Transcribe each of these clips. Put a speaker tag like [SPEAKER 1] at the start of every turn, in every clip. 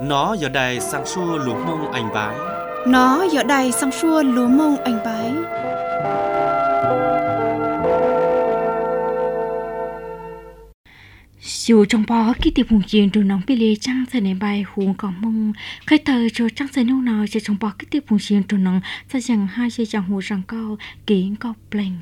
[SPEAKER 1] Nó giờ đây sang xua lúa mông anh bái.
[SPEAKER 2] Nó giờ đây sang xua lúa mông anh bái.
[SPEAKER 3] Dù trong bó khi tiệp hùng chiến đồ nóng bị lê trăng sẽ ném bài hùng có mông khai tờ cho trăng sẽ nông nào cho trong bó khi tiệp hùng chiến đồ nóng sẽ dành hai dây chẳng hồ răng cao kính cao pleng.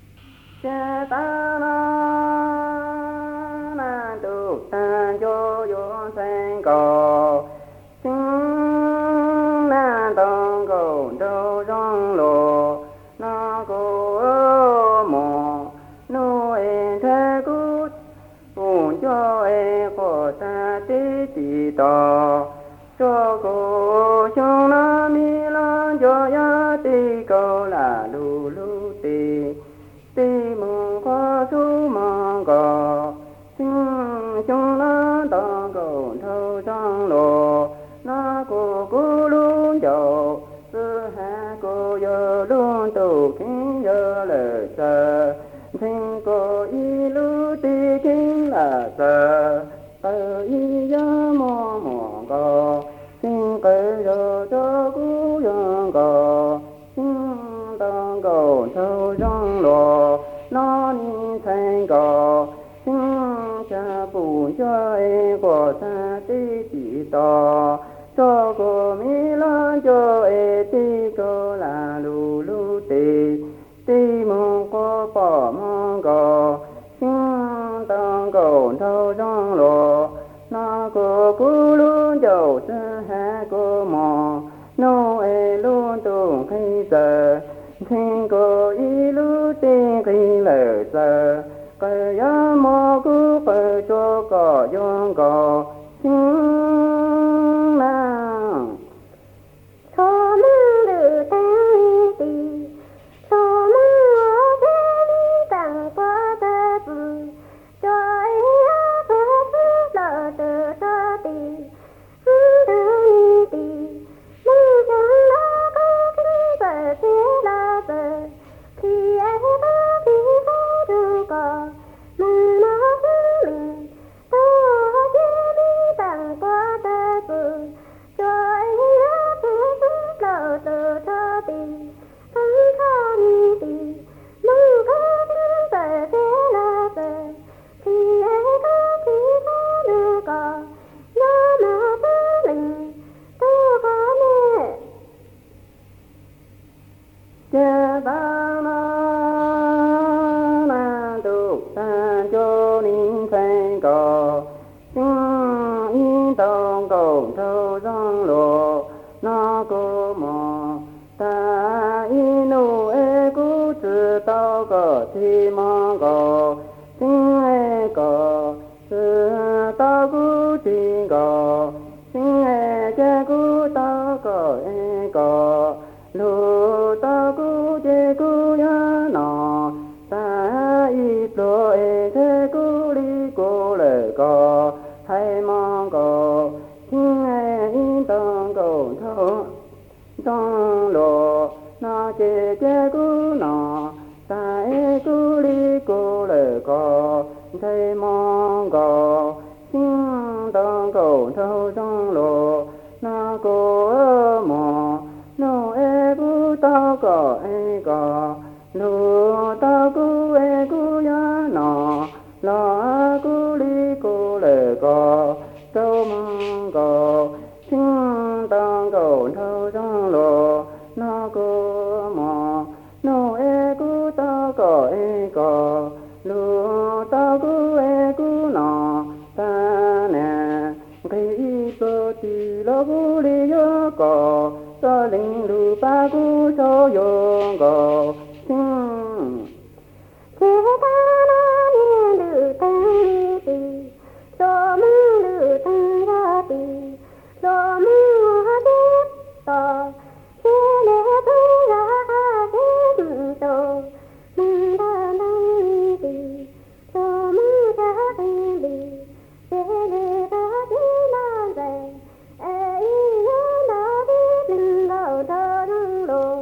[SPEAKER 4] cho cô trong na mi lan cho ya ti câu là lu lu ti mong qua su mong có xin trong na ta cầu thâu trong lò na cô luôn chầu sư ha cô giờ luôn tu kính giờ lời sợ thinh cô y lu ti kính là sợ tờ y ya mò mò có xin cây giờ cho cú dân có xin tăng cầu thâu trong lò nó ni thành có xin cha phụ cho em của ta tí chỉ to cho cô mi lan cho em tí cô là lu lu tí mong có bỏ mong có xin tăng cầu thâu trong lò nó cô cú luôn dầu sư ha cô mò nó e luôn tung khi giờ thiên cô y lu tiên khi lời giờ cái giá mò cú phải cho có yon có xin nàng cho mừng được tăng đi cho mừng ở thế đi tặng qua ta bự cho ấy lỡ từ ta đi từ đi mong chẳng đã có kính về phía là về khi ấy có khi có được có mà nó mình tôi chỉ đi tặng qua ta bự cho ấy lỡ từ ta đi vẫn có đi mong có kính về phía là về khi ấy có khi có được có nó mà ta mình tôi có mẹ cha ba na tu ta cho nín phèn có xin yên tông cầu thâu giang lộ nó cô mò ta yên nụ ê cú chữ tao có thi mong có xin ê có chữ tao cú chi có xin ê chê cú tao có ê có lu tao cú chê cú ya nọ ta ít lo ê thế cú li cô lệ có hay mong có xin ê yên tông cầu thâu trong lộ nó chê chê cú nọ ta ê cú li cô lệ có thấy mong có xin tông cầu thâu trong lộ nó cô mò nó ê cú tao có ê có lu tao cú ê cú ya nọ lo cú li cô lệ có châu mong có xin tông cầu thâu trong lộ nó cô mò nó ê cú tao có ê có lu tao cú ê cú nọ ta nè khi bơ tì lo cú li yo có cho linh lu ba cú cho yo có xin chế ta na niên được tăng đi cho mừng được tăng ra đi cho mừng hoa tiếp to chế lệ thấy ra chế to mừng ta tăng đi cho mừng ta tăng đi chế lệ ta chế na về ấy na biết linh đầu ta năng đồ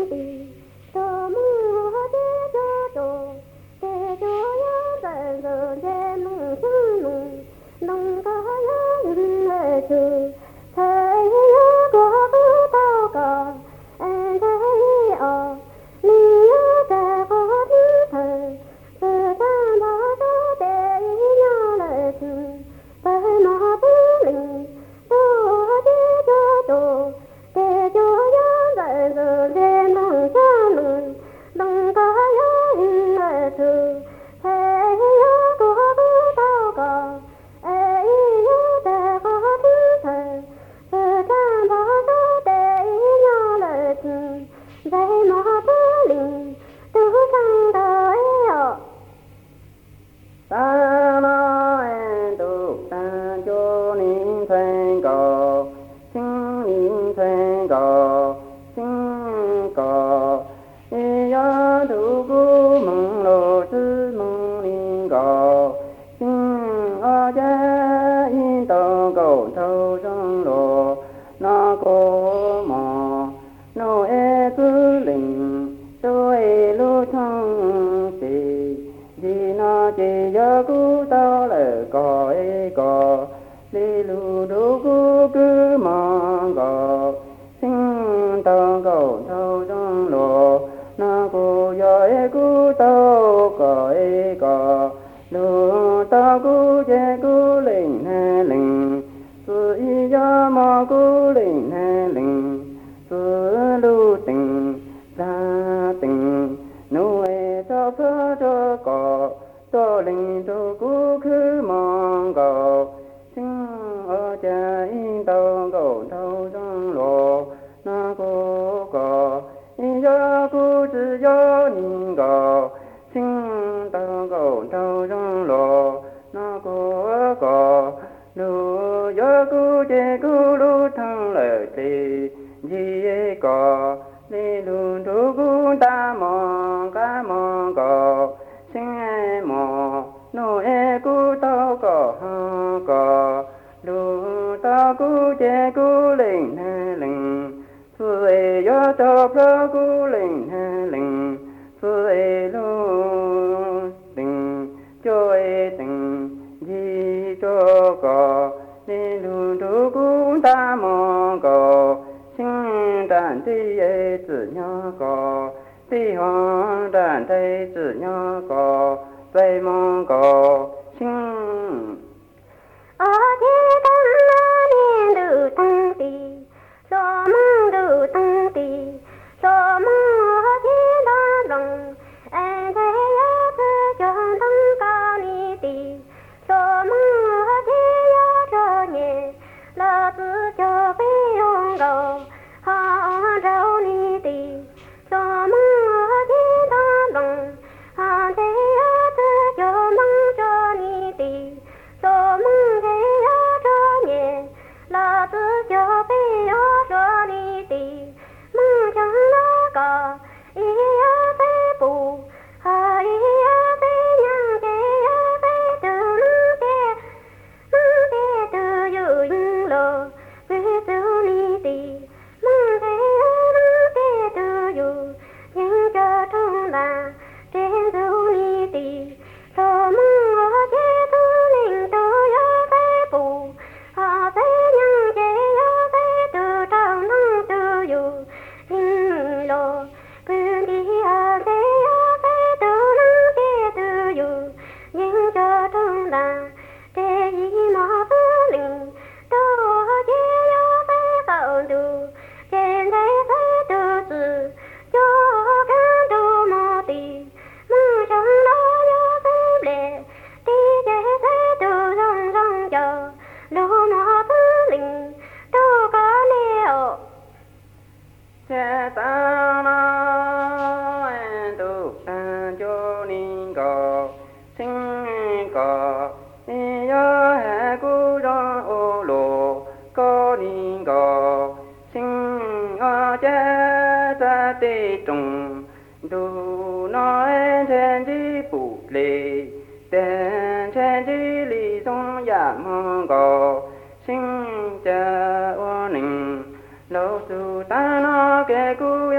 [SPEAKER 4] sinh cha ô ninh lâu su ta nó kê cu ya cu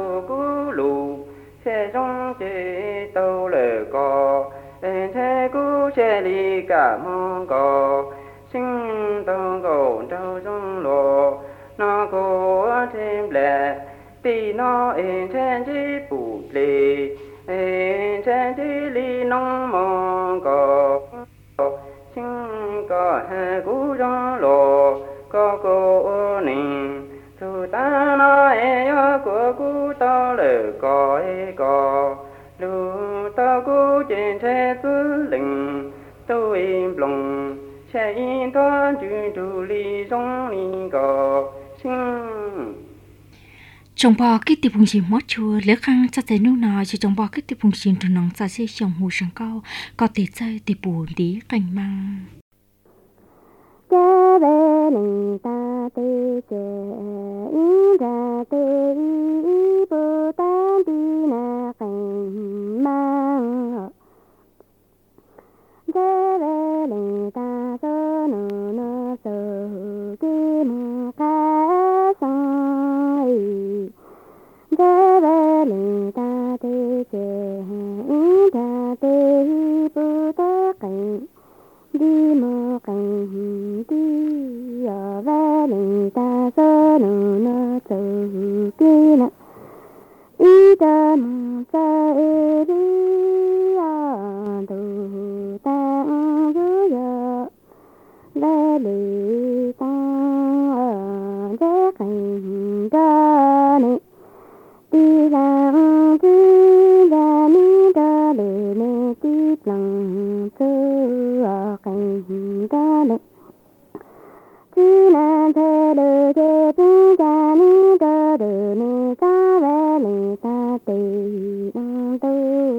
[SPEAKER 4] cô cú lù xe trong chế tàu lệ cò thế cú xe đi cả mong cò sinh tàu cầu trâu trong lò nó có thêm lệ vì nó trên chỉ bù lì trên chỉ li nông mong cò sinh có hai cú trong lò có cô nình dù ta nói của cú to lệ có lu ta cú trên thế tư lình tôi im lòng sẽ in toán chủ lý trong lý có sinh
[SPEAKER 3] trong bò cái tiệp phùng xin mót chua lỡ khăn cho thấy nô nọ cho trong bò cái tiệp phùng xin trong nòng sa xí trong hồ sông cao có thể chơi tiệp bùn tí cành măng
[SPEAKER 5] cha bé nâng ta tê chè in ra tê y bồ ta đi na cành mang cha bé nâng ta sơ nô nô sơ kê mô ca sang cha bé nâng ta tê chè in ra tê y bồ ta cành đi mô cảnh đi ở về lì ta sơ nô nô sơ kê nè y ta mô sa ê đi à tu ta dư dơ lê lì ta ở dê cảnh đa nè đi lang đi ra ni đa lê nè đi lăng sơ ở cảnh đa nè chỉ là thế đời thế bình gia ni đa đời nè ca về lì ta tì năng tư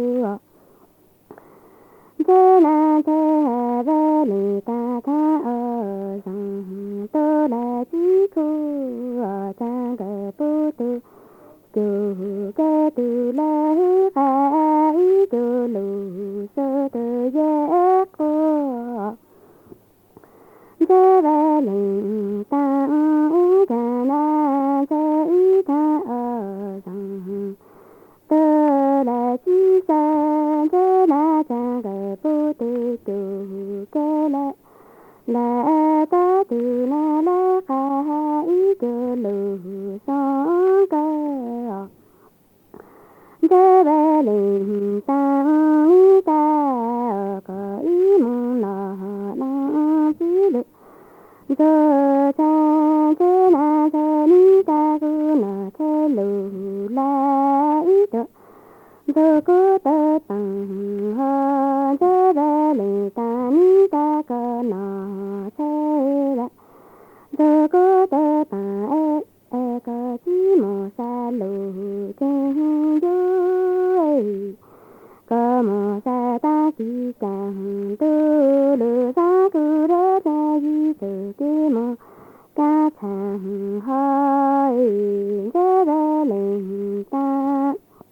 [SPEAKER 5] thế là thế về lì ta tha ở rằng tôi là chỉ khu ở trang cái bố tư chú cái từ là cái từ lù sơ từ giác cô thế về lì ta ý cả na thế ý ta ở rằng tôi là chỉ sa thế là trang cái bố tư chú cái là ta từ là cái từ lù sơ cơ thế về lì ta ý ta có ý mong nọ năng chỉ được giờ cha thế na thế ni ta cứ nọ thế lù la ý được giờ cứ tơ tăng hơn thế về lì ta ni ta có nọ thế là giờ cứ tơ tăng có chỉ một sa lù trên dưới có một sa ta chỉ càng tư lù sa cứ rớt ra gì từ cái một ca thằng hơi thế về lên ta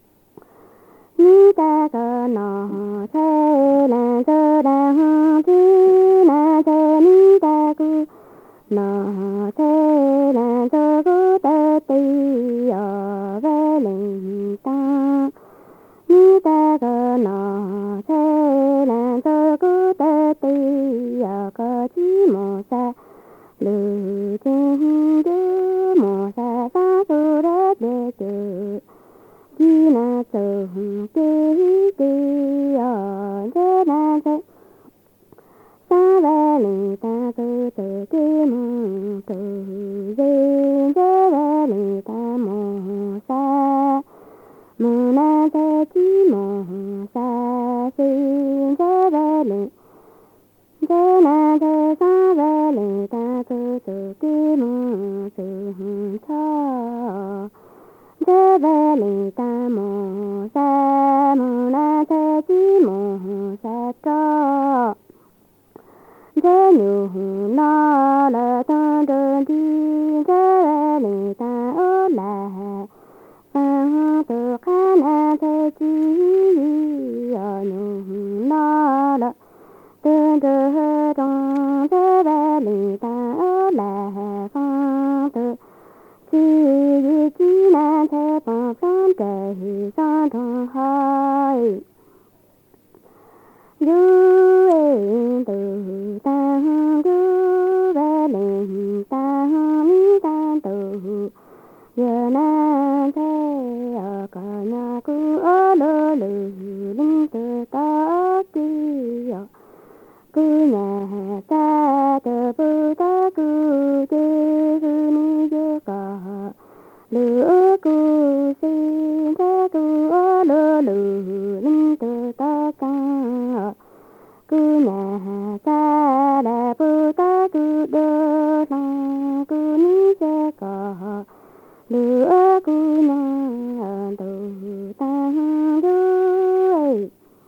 [SPEAKER 5] ni ta có nọ thế là giờ đang chỉ là thế ni ta cứ nọ thế là giờ cứ tơ tì ở về lên ta ni ta có nọ thế là giờ cứ tơ tì ở có chỉ một sa lù trên dưới một sa sa cứ đất để chờ chỉ là chờ kê kê ở thế là thế sa về lì ta cứ từ kê mong từ dê thế về lì ta mò sa mò na thế chỉ mò sa xin thế về lì thế na thế sa về lì ta cứ từ kê mong từ thọ thế về lì ta mò sa mò na thế chỉ mò sa cho thế nhiều nó là ta đơn đi thế về lì ta ở là sang từ khá na thế chỉ ở nhiều nó là đơn đơn trong thế về lì ta ở là sang từ chỉ na thế bằng kề sang thong hai du em từ tăng du về lên tăng mi tăng từ giờ na thế ở cả nhà cứ ở lơ lử linh từ ta kia cứ nhà ta từ bờ ta cứ chơi cứ ni chơi cả lửa cứ xin ta cứ ở lơ lử linh từ ta cả cứ nhà ta đã bờ ta cứ đỡ lòng cứ ni chơi cả lửa cứ nhà từ ta đỡ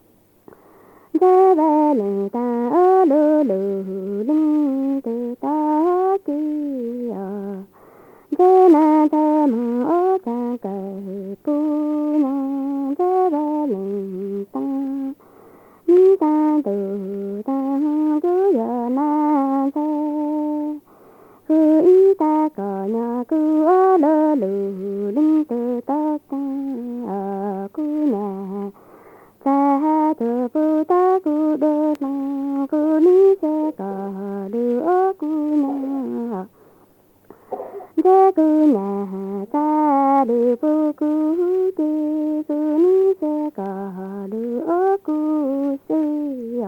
[SPEAKER 5] ra về lên ta ở lơ lử linh từ ta kia ra na ta mà ở ta cày pu na ra về lên ta mi ta từ ta cứ giờ na ta cứ ý ta cờ nhà cứ ở lơ lử linh từ ta cứ nhà ta từ bờ ta cứ đỡ lòng cứ ní sẽ cả lửa cứ nhà ra cứ nhà ta đi bờ cứ đi cứ ní sẽ cả lửa cứ xì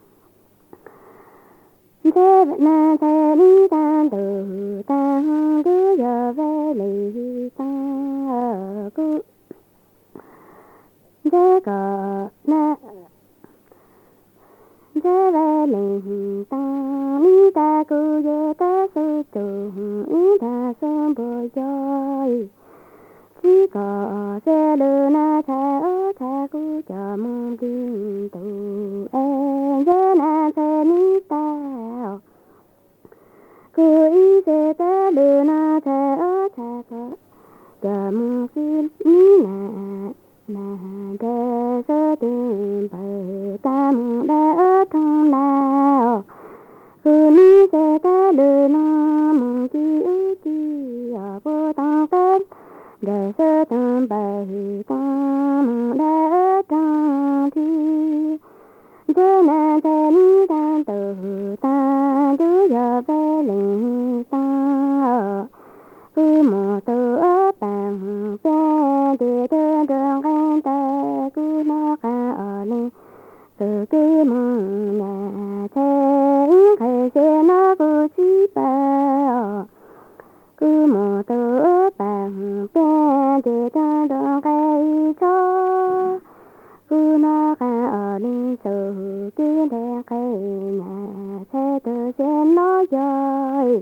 [SPEAKER 5] thế na thế đi ta từ ta cứ giờ về lì ta cứ thế cả na thế về lên ta mi ta cứ giờ ta sư trường ý ta sớm bồi chơi chỉ có xe lừa na ta ở ta cứ chờ mong tin tụ em giờ na thế mi ta cứ ý xe ta lừa na ta ở ta chờ mong tin mi na để sơ tìm bờ ta mong đã ở trong nào cứ ní sẽ ta lừa nó mong chi ước chi ở vô tăng kết để sơ tìm bờ ta mong đã ở trong thi thế nào thế ní ta từ ta cứ giờ về lên ta cứ một từ ở bằng bên thì đơn đường em ta cứ nó cả ở lên từ cái mong nhà thế hay sẽ nó cứ chỉ bao cứ một từ ở bằng bên thì đơn đường cây cho cứ nó cả ở lên từ cái đèn cây nhà thế từ sẽ nó rồi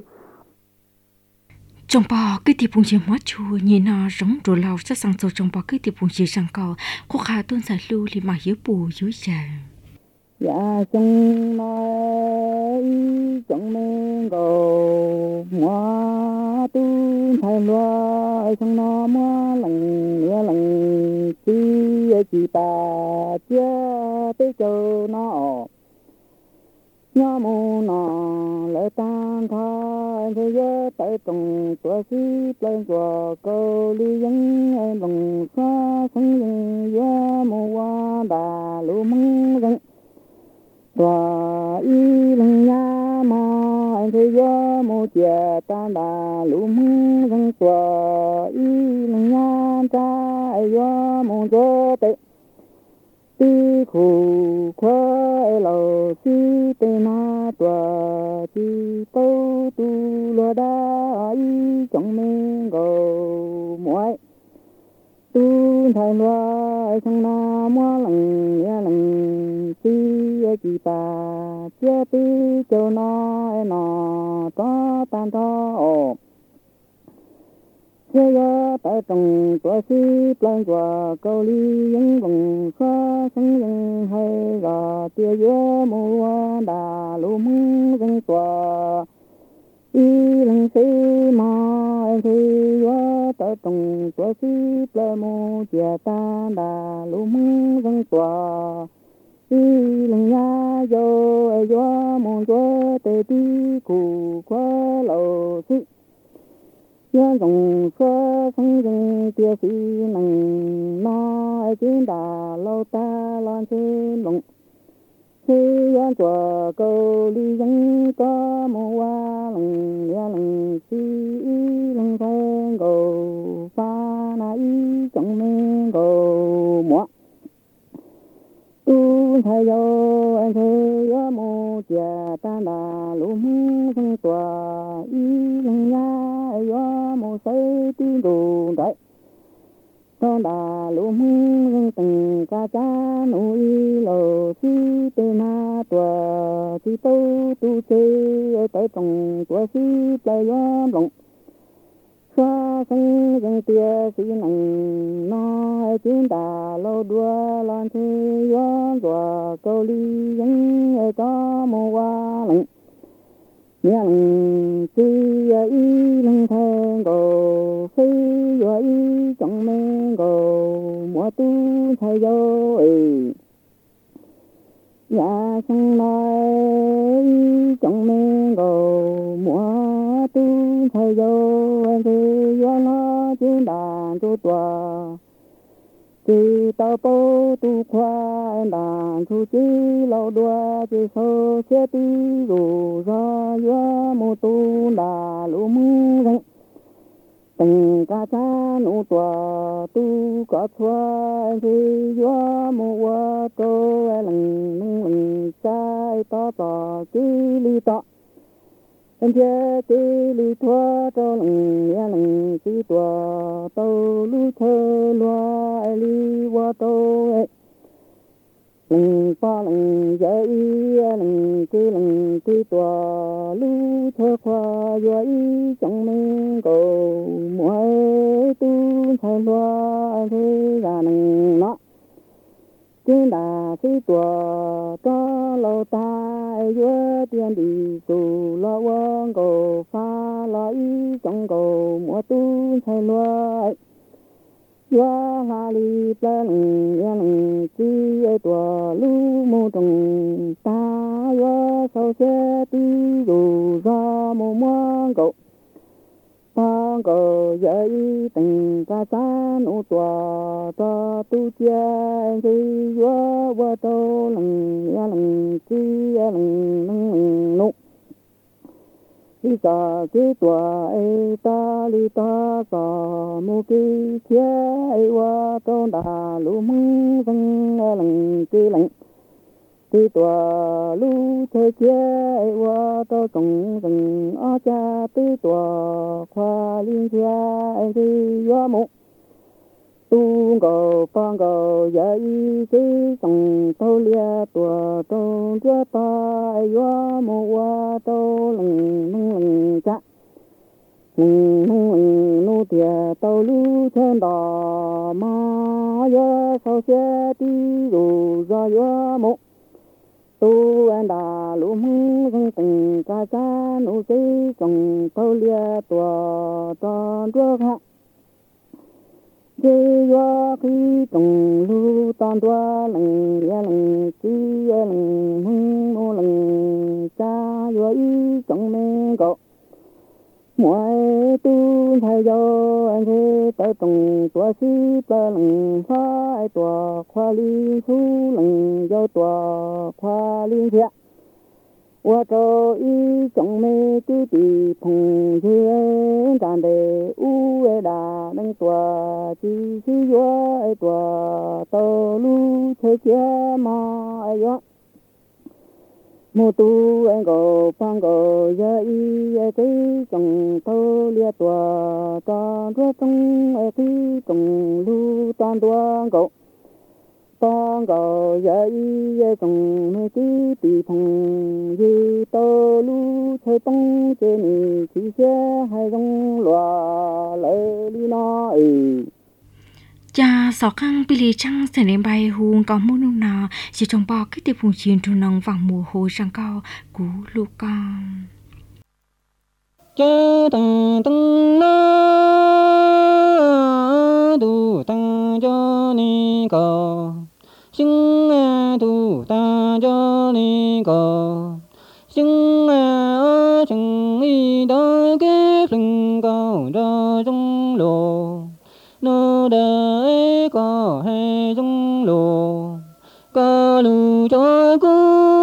[SPEAKER 3] trong bò cái tiệp phụng chỉ mót chua nhìn nó giống rồi lao sát sang sâu trong bò cái tiệp phụng chỉ sang cầu khô khá tuôn giải lưu thì mà hiếu bù hiếu già
[SPEAKER 4] dạ trong nói trong men cầu mua tu thay loa trong nó mua lần chi ta chia tới châu nó nhớ mù nọ lỡ tan thôi thế giới tới trồng tua xí lên của câu ly dân lòng xa sông dân gió mù qua đà lũ măng rừng tua y lần nhà mà thế gió mù chia tan đà lũ măng rừng tua y lần nhà ta gió mù gió tệ ti khu khoa lầu si tê na tua ti tâu tu lo đa y trong men gầu muối tu thay loa trong na mua lần ti chi ta chia ti châu nó to tan to thế giới tại trồng tua xí plan của câu ly những vùng xa sông dân hay gà tia gió mùa đà lũ măng dân tua y lần xí mà em thì gió tại trồng tua xí plan mùa chia ta đà lũ măng dân tua y lần nhà gió mùa gió tê tí cụ quá lầu xí
[SPEAKER 5] yên rồng xóa sông rừng tia sĩ nằng nó chiến đà lâu ta loan trên lồng khi yên chùa câu đi dân có mùa hoa lằng lia lằng si lằng thang cầu pha na y trong men cầu múa tu thay yo anh thấy yo mo chia tan đà lũ mung sông tòa y lằng ya yo mo say tin đồ đại con đà lũ mung từng ca cha nuôi lò si tê na tòa si tâu tu chơi tới trong tòa si plei yo lòng xóa sông rừng tia sĩ nằng nó chiến đà lâu đua lan thế yo đùa câu ly dân có mùa hoa lạnh nhẹ lạnh chi y lưng thang cầu phi yo y trong men cầu mùa tu thay yo nhà sông nói trong men cầu mùa tu thay yo anh thế yo nó chiến đàn tu tòa chỉ tao bố tu khoa anh đàn tu chỉ lâu đua chỉ sâu xe tí dù do yo mô tu đà lũ mung răng từng ca cha nụ tòa tu có xoa anh thế yo mô qua tô anh lằng nâng lằng trái to tòa kí ly tọ anh chia kí ly thoa cho lằng nhẹ lằng chỉ tòa tàu lũ thơ loa ai ly qua tô lằng pa lằng dễ lằng kí tòa lũ thơ khoa yo y trong men cầu muối tu thay loa anh thế ra nằng nó chiến đà sĩ tòa có lâu ta yo tiền đi dù lo quang cầu pha lo y trong cầu mùa tu thay loa yo la li plan yang chi tòa lu mô trồng ta yo sau xe ti dù ra mô muang cầu phong cầu dễ từng ca cha nụ tòa cho tu chia khi yo qua tô lằng chi lằng nụ khi sa khi tòa ta li ta sa mu ki chia qua tô đà lũ mung răng lằng chi lằng khi tòa lũ chơi chia qua tô trồng rừng ở cha tí tòa khoa liên chia khi gió mũ tu cầu phong cầu dạy cái trồng tô lia tòa tô chúa ta gió mũ qua tô lằng cha nô tiệt tô lũ trên đò mà gió sau xe tí dù do gió mũ tu anh đà lũ mung răng từng ca cha nụ sĩ trồng tâu lia tòa tròn trước hạ khi yo khi trồng lũ toàn tua lằng ya lằng chi ya lằng mung mô lằng cha yo y trồng men cọ mỗi tu thay yo anh thế tới trồng tua sĩ ta lằng phá tòa khoa liên su lằng yo tòa khoa liên thiện qua cho y trong mê cứ tì phùng thiên tràn đề u đà đánh tòa chi chi yo tòa tàu lu thế chia mà yo mô tu anh cầu phong cầu giờ y cái trồng tàu lia tòa tròn rốt trong cái trồng lu toàn tua cầu phong cầu giờ y trồng mê cái tì phồng như tàu lu thế tông trên chỉ xe hai rong loa lệ đi nói
[SPEAKER 3] cha sọ khăn pili trăng sẽ đến bay huống có môn nông nào chỉ trong bao cái tiệp phùng chiến trong nông vàng mùa hồ sang cao cú lục con
[SPEAKER 5] chớ tăng tăng na tu tăng cho ni co sinh tu tăng cho ni co sinh sinh y đó cái phình cao đó
[SPEAKER 4] hay dung lô ca lu cho cô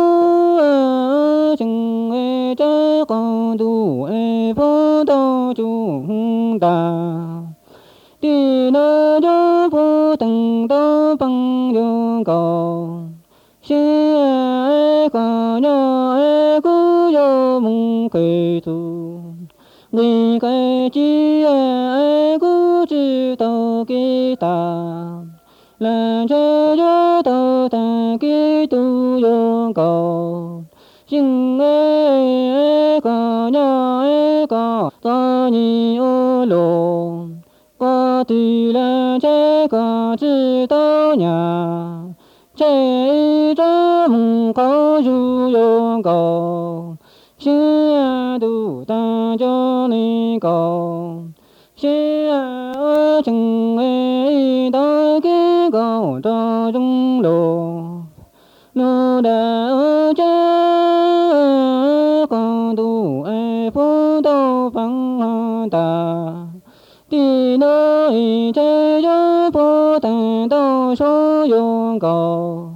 [SPEAKER 4] chừng ai cha con tu ai phô tô chúng ta đi na cho phô từng đó bằng dung cầu xin ai cả nhà ai cứ cho mong cây tu người cái chi ai cứ chỉ tao cái ta là cho tao ta cái tu yêu cầu xin ai cả nhà ai cả ta nhiều lô qua từ là trái cả chỉ tao nhà trái ra mong có du yêu cầu xin tu ta cho nên cầu xin ở chừng ấy tới cái cầu cho chúng đồ nó đã ở cha con tu ai phô tô phăng ta đi nơi chơi cho phô ta tô số yêu cầu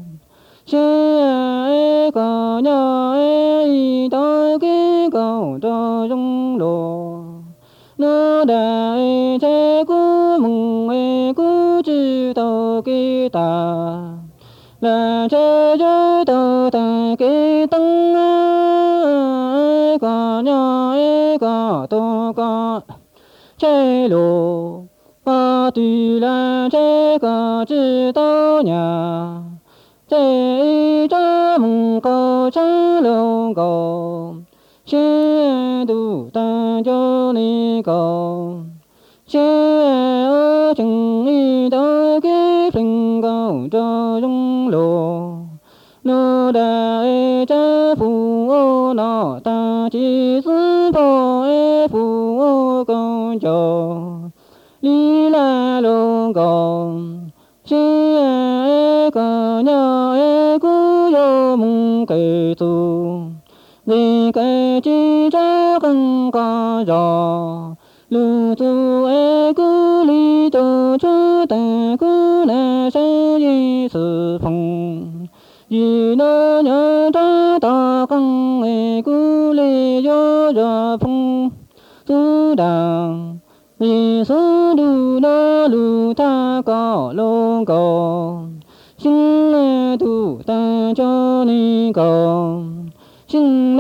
[SPEAKER 4] sẽ có nhà ấy tới cái cầu cho chúng đồ nó đã sẽ cứ mừng ấy cứ chỉ tao cái ta là sẽ cho tao ta cái tăng ấy có nhà ấy có tôi có chạy lộ có tùy là sẽ có chỉ tao nhà chạy cho mong có chẳng lâu cầu sẽ tu ta cho nên cầu sẽ ở chừng đi tới cái phần cầu cho chúng lộ nó đã cha phụ ô nó ta chỉ giữ phò phụ ô con cho lý la lô cầu sẽ có nhà cứ vô mong cây tu vì cái chi ra cần có gió lưu tu cứ lý tu chú ta cứ là sẽ gì sự phong vì nó nhớ ra ta cần cứ lý do ra phong tu đàng vì số đủ nó lưu ta có lô cầu xin tu ta cho ni cầu xin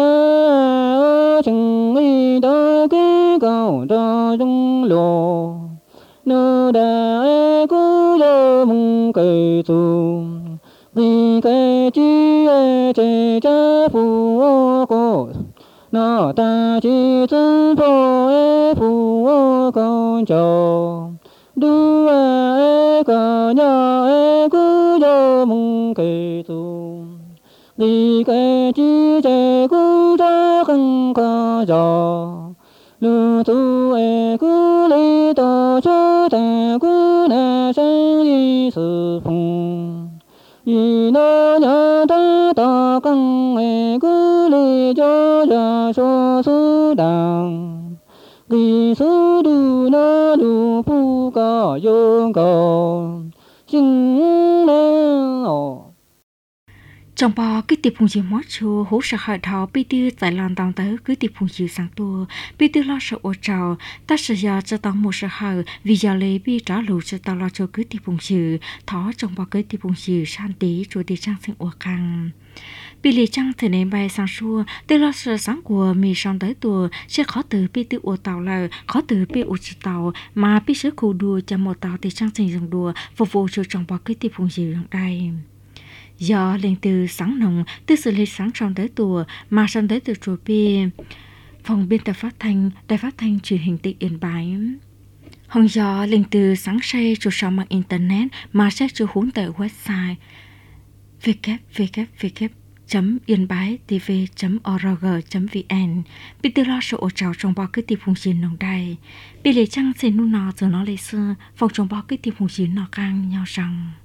[SPEAKER 4] ở chừng đi tới cái cầu cho chúng lộ nó đã cứ vô mong cây tu vì cái chi chạy cha phụ cô nó ta chỉ xin phô phụ con cho đu cả nhà cứ vô mong cây tu vì cái chi chạy cứ ra không có gió lưu tu cứ lấy tao cho ta cứ là sáng đi sự phong vì nó nhớ ta cần cứ lấy cho ra số số đàng vì số đủ nó đủ phu có vô cầu xin lên
[SPEAKER 3] trong bò cái tiệp phùng chiều mót chùa hỗ trợ hỏi thảo bi tiêu tại làn tàu tới cứ tiệp phùng chiều sáng tua bi tiêu lo sợ ô trào ta sợ giờ cho tao một sợ hở vì giờ lấy bi trả lù cho tao lo cho cứ tiệp phùng chiều thó trong bò cái tiệp phùng chiều san tí chùa tiệp trang sinh ô căng bi lì trang thể nên bay sang xua tiêu lo sợ sáng của mì sang tới tua sẽ khó từ bi tiêu ô tàu là khó từ bi ô chỉ tàu mà bi sứ khu đùa cho một tàu tiệp trang sinh dùng đùa phục vụ cho trong bò cái tiệp phùng chiều đây do lên từ sáng nồng từ xử lý sáng trong tới tùa mà sang tới từ chùa bia phòng biên tập phát thanh đài phát thanh truyền hình tỉnh Yên Bái hồng do lên từ sáng say chùa sau mạng internet mà sẽ chùa huống tại website www.yên-bái-tv.org.vn bị từ lo số trào trong bao cái tiệp phùng xin nồng đài bị lệ trăng xin nu nọ giờ nó lấy xưa phòng trong bao cái tiệp phùng xin nọ căng nhau rằng